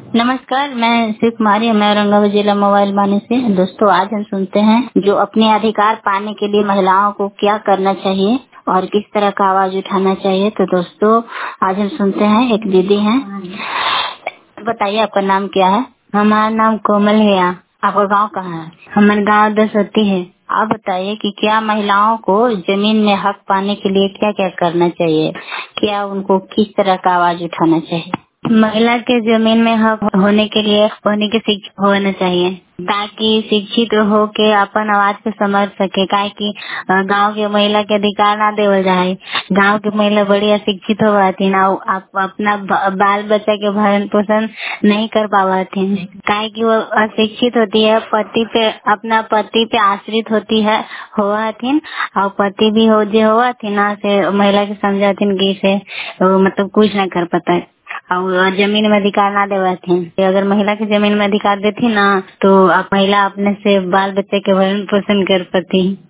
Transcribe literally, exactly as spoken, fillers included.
नमस्कार, मैं शिव कुमारी, मैं औरंगाबाद जिला मोबाइल बानी से। दोस्तों, आज हम सुनते हैं जो अपने अधिकार पाने के लिए महिलाओं को क्या करना चाहिए और किस तरह का आवाज उठाना चाहिए। तो दोस्तों, आज हम सुनते हैं, एक दीदी हैं। बताइए, आपका नाम क्या है? हमारा नाम कोमल है। आपका गांव कहाँ है? हमारा गांव दसोती है। आप बताइए कि क्या महिलाओं को जमीन में हक पाने के लिए क्या क्या करना चाहिए? क्या उनको किस तरह का आवाज उठाना चाहिए? महिला के जमीन में हक होने के लिए होने के शिक्षित होना चाहिए, ताकि शिक्षित हो के अपन आवाज को समझ सके। काहे कि गांव के महिला के अधिकार ना देवल जाए। गांव के महिला बड़ी अशिक्षित हो जाती ना, आप अपना बाल बच्चा के भरण पोषण नहीं कर पाती। काहे कि वो अशिक्षित होती है, पति पे अपना पति पे आश्रित होती है होती, और पति भी हो जो होती ना से महिला के समझाती कि इसे मतलब कुछ ना कर पाता है और जमीन में अधिकार ना देवाती। अगर महिला की जमीन में अधिकार देती ना तो आप महिला अपने से बाल बच्चे के भरण पोषण कर पाती।